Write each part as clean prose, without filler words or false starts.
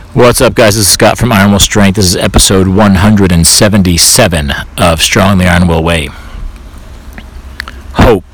What's up, guys? This is Scott from Iron Will Strength. This is episode 177 of Strong the Iron Will Way. Hope.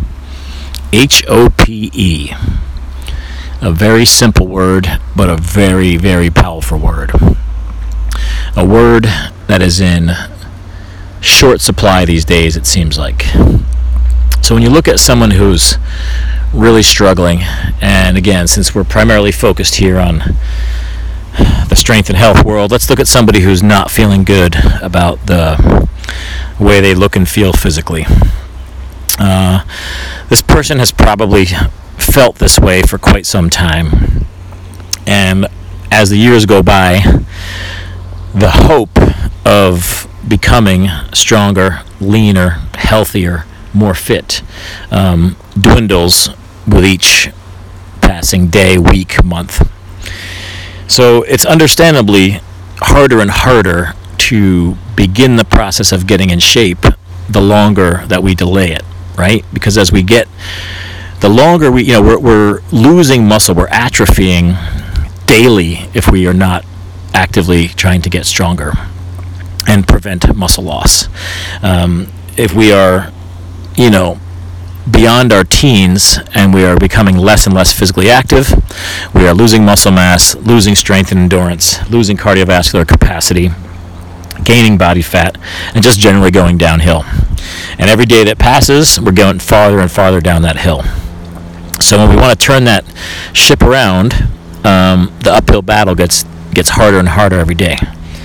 H-O-P-E. A very simple word, but a very, very powerful word. A word that is in short supply these days, it seems like. So when you look at someone who's really struggling, and again, since we're primarily focused here on the strength and health world, let's look at somebody who's not feeling good about the way they look and feel physically. This person has probably felt this way for quite some time, and as the years go by, the hope of becoming stronger, leaner, healthier, more fit dwindles with each passing day, week, month. So it's understandably harder and harder to begin the process of getting in shape the longer that we delay it, right? Because as we get, the longer we're losing muscle, we're atrophying daily if we are not actively trying to get stronger and prevent muscle loss. If we are, beyond our teens and we are becoming less and less physically active, we are losing muscle mass, losing strength and endurance, losing cardiovascular capacity, gaining body fat, and just generally going downhill. And every day that passes, we're going farther and farther down that hill. So when we want to turn that ship around, the uphill battle gets harder and harder every day.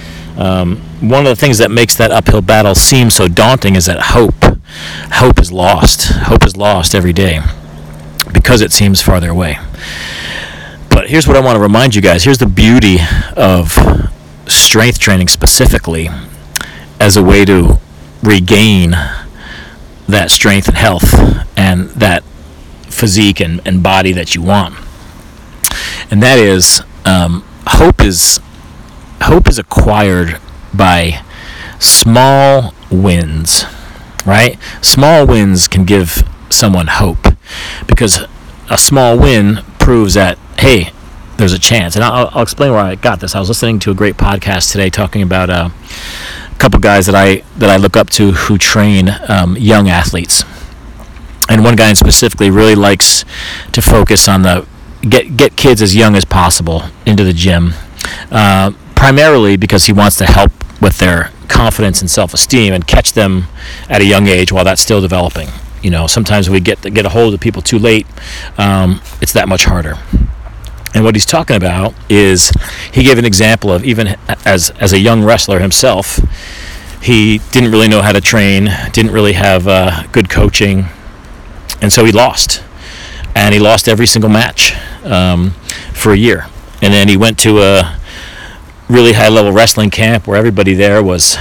One of the things that makes that uphill battle seem so daunting is that hope is lost. Hope is lost every day because it seems farther away. But here's what I want to remind you guys. Here's the beauty of strength training specifically as a way to regain that strength and health and that physique and body that you want. And that is, hope is acquired by small wins, right? Small wins can give someone hope because a small win proves that, hey, there's a chance. And I'll explain where I got this. I was listening to a great podcast today talking about a couple guys that I look up to who train young athletes. And one guy specifically really likes to focus on the get kids as young as possible into the gym, primarily because he wants to help with their confidence and self-esteem and catch them at a young age while that's still developing. Sometimes we get a hold of people too late. It's that much harder. And what he's talking about is, he gave an example of even as a young wrestler himself, he didn't really know how to train, didn't really have good coaching, and so he lost. And he lost every single match for a year. And then he went to a really high-level wrestling camp where everybody there was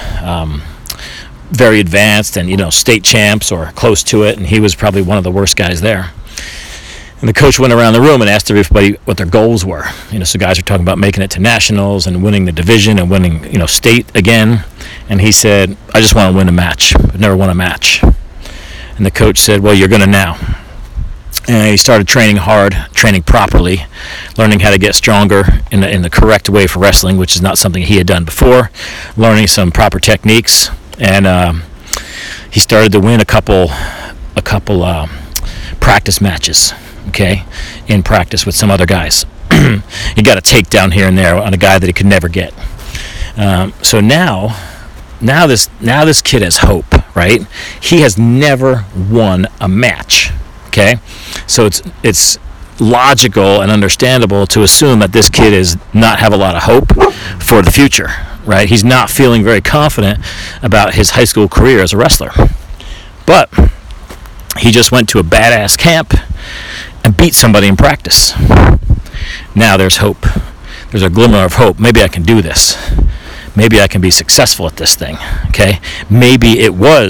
very advanced and, state champs or close to it, and he was probably one of the worst guys there. And the coach went around the room and asked everybody what their goals were. So guys are talking about making it to nationals and winning the division and winning, state again. And he said, I just want to win a match. I've never won a match. And the coach said, well, you're going to now. And he started training hard, training properly, learning how to get stronger in the correct way for wrestling, which is not something he had done before, learning some proper techniques, and he started to win a couple practice matches, in practice with some other guys. He got a takedown here and there on a guy that he could never get. So now this kid has hope, right? He has never won a match. So it's logical and understandable to assume that this kid is not have a lot of hope for the future, right? He's not feeling very confident about his high school career as a wrestler. But he just went to a badass camp and beat somebody in practice. Now there's hope. There's a glimmer of hope. Maybe I can do this. Maybe I can be successful at this thing, Maybe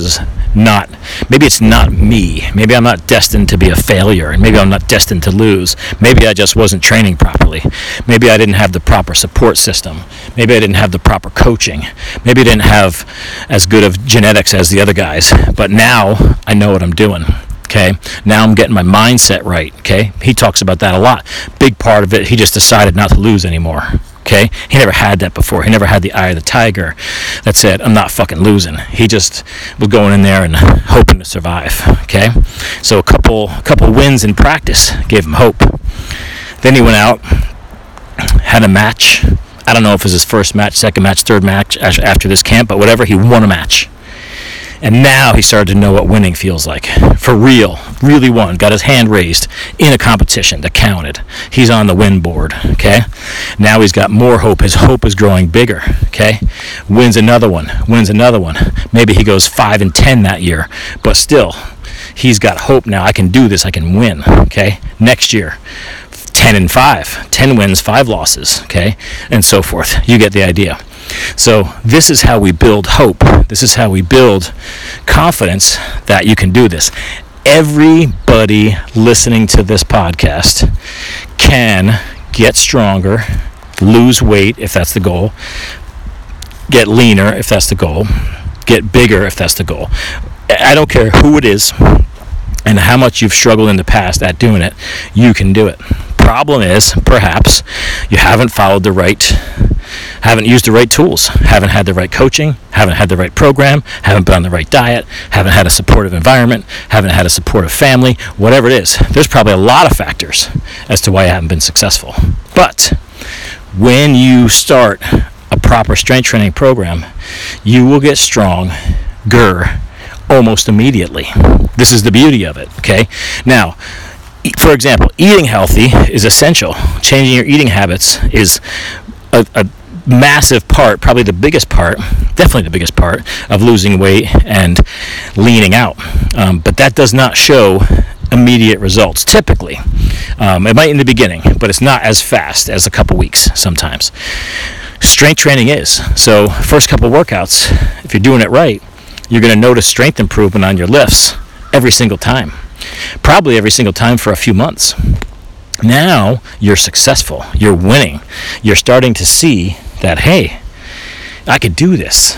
it's not me. Maybe I'm not destined to be a failure, and maybe I'm not destined to lose. Maybe I just wasn't training properly. Maybe I didn't have the proper support system. Maybe I didn't have the proper coaching. Maybe I didn't have as good of genetics as the other guys. But now I know what I'm doing. Now I'm getting my mindset right. He talks about that a lot. Big part of it, he just decided not to lose anymore. Okay, he never had that before. He never had the eye of the tiger that said, I'm not fucking losing. He just was going in there and hoping to survive. Okay, so a couple wins in practice gave him hope. Then he went out, had a match. I don't know if it was his first match, second match, third match after this camp, but whatever, he won a match. And now he started to know what winning feels like. For real. Really won. Got his hand raised in a competition that counted. He's on the win board. Okay? Now he's got more hope. His hope is growing bigger. Okay? Wins another one. Maybe he goes 5-10 that year. But still, he's got hope now. I can do this. I can win. Okay? Next year, 10-5. 10 wins, 5 losses. Okay? And so forth. You get the idea. So this is how we build hope. This is how we build confidence that you can do this. Everybody listening to this podcast can get stronger, lose weight if that's the goal, get leaner if that's the goal, get bigger if that's the goal. I don't care who it is and how much you've struggled in the past at doing it, you can do it. Problem is, perhaps, you haven't used the right tools, haven't had the right coaching, haven't had the right program, haven't been on the right diet, haven't had a supportive environment, haven't had a supportive family, whatever it is. There's probably a lot of factors as to why you haven't been successful. But when you start a proper strength training program, you will get stronger almost immediately. This is the beauty of it, okay? Now, for example, eating healthy is essential. Changing your eating habits is a massive part, probably the biggest part, definitely the biggest part of losing weight and leaning out. But that does not show immediate results, typically. It might in the beginning, but it's not as fast as a couple weeks sometimes. Strength training is. So first couple workouts, if you're doing it right, you're going to notice strength improvement on your lifts every single time. Probably every single time for a few months. Now you're successful. You're winning. You're starting to see that, hey, I could do this.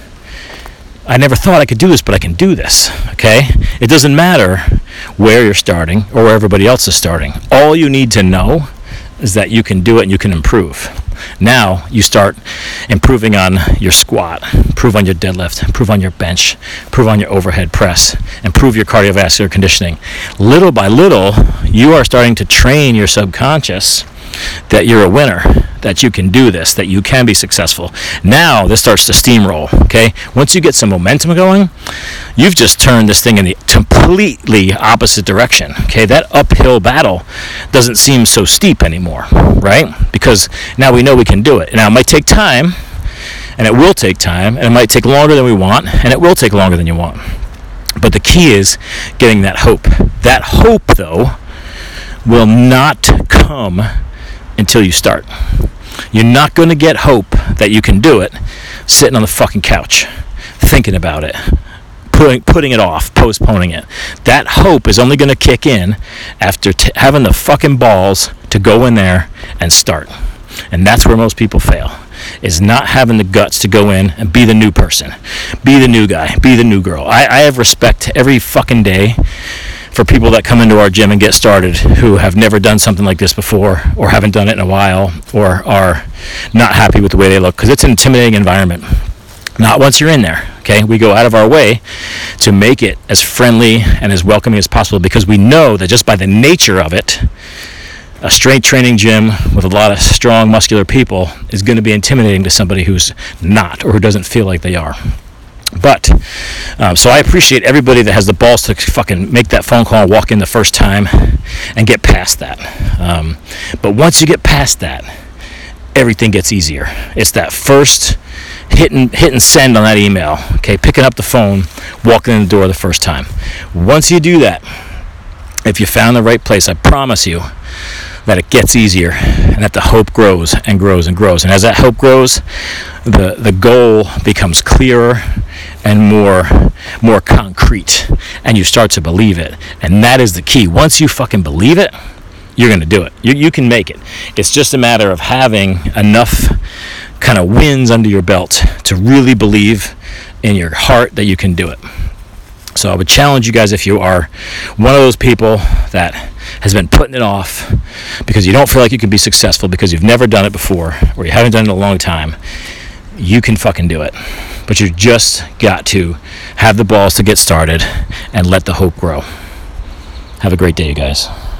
I never thought I could do this, but I can do this. Okay? It doesn't matter where you're starting or where everybody else is starting. All you need to know is that you can do it and you can improve. Now you start improving on your squat, improve on your deadlift, improve on your bench, improve on your overhead press, improve your cardiovascular conditioning. Little by little, you are starting to train your subconscious that you're a winner, that you can do this, that you can be successful. Now this starts to steamroll, okay? Once you get some momentum going, you've just turned this thing in the completely opposite direction, okay? That uphill battle doesn't seem so steep anymore, right? Because now we know we can do it. Now it might take time, and it will take time, and it might take longer than we want, and it will take longer than you want. But the key is getting that hope. That hope, though, will not come until you start. You're not going to get hope that you can do it sitting on the fucking couch, thinking about it, putting it off, postponing it. That hope is only going to kick in after having the fucking balls to go in there and start. And that's where most people fail, is not having the guts to go in and be the new person, be the new guy, be the new girl. I have respect every fucking day for people that come into our gym and get started who have never done something like this before, or haven't done it in a while, or are not happy with the way they look, because it's an intimidating environment. Not once you're in there, okay? We go out of our way to make it as friendly and as welcoming as possible, because we know that just by the nature of it, a strength training gym with a lot of strong, muscular people is going to be intimidating to somebody who's not, or who doesn't feel like they are. But, so I appreciate everybody that has the balls to fucking make that phone call and walk in the first time and get past that. But once you get past that, everything gets easier. It's that first hit and send on that email, okay, picking up the phone, walking in the door the first time. Once you do that, if you found the right place, I promise you that it gets easier, and that the hope grows and grows and grows. And as that hope grows, the goal becomes clearer and more concrete, and you start to believe it. And that is the key. Once you fucking believe it, you're going to do it. You can make it. It's just a matter of having enough kind of wins under your belt to really believe in your heart that you can do it. So I would challenge you guys, if you are one of those people that has been putting it off because you don't feel like you can be successful because you've never done it before or you haven't done it in a long time, you can fucking do it. But you just got to have the balls to get started and let the hope grow. Have a great day, you guys.